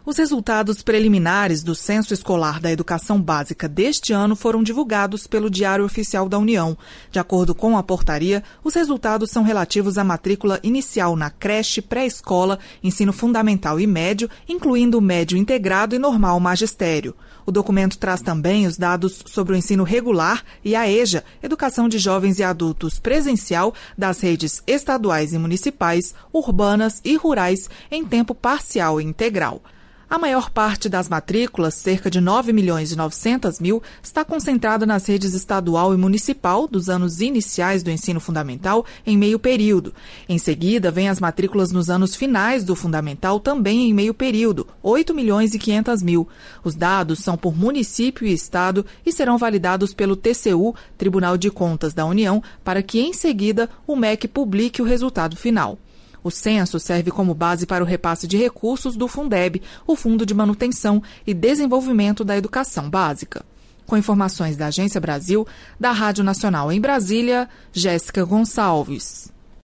Os resultados preliminares do Censo Escolar da Educação Básica deste ano foram divulgados pelo Diário Oficial da União. De acordo com a portaria, os resultados são relativos à matrícula inicial na creche, pré-escola, ensino fundamental e médio, incluindo o médio integrado e normal magistério. O documento traz também os dados sobre o ensino regular e a EJA, Educação de Jovens e Adultos Presencial, das redes estaduais e municipais, urbanas e rurais, em tempo parcial e integral. A maior parte das matrículas, cerca de 9.900.000, está concentrada nas redes estadual e municipal dos anos iniciais do ensino fundamental em meio período. Em seguida, vêm as matrículas nos anos finais do fundamental também em meio período, 8.500.000. Os dados são por município e estado e serão validados pelo TCU, Tribunal de Contas da União, para que, em seguida, o MEC publique o resultado final. O censo serve como base para o repasse de recursos do Fundeb, o Fundo de Manutenção e Desenvolvimento da Educação Básica. Com informações da Agência Brasil, da Rádio Nacional em Brasília, Jéssica Gonçalves.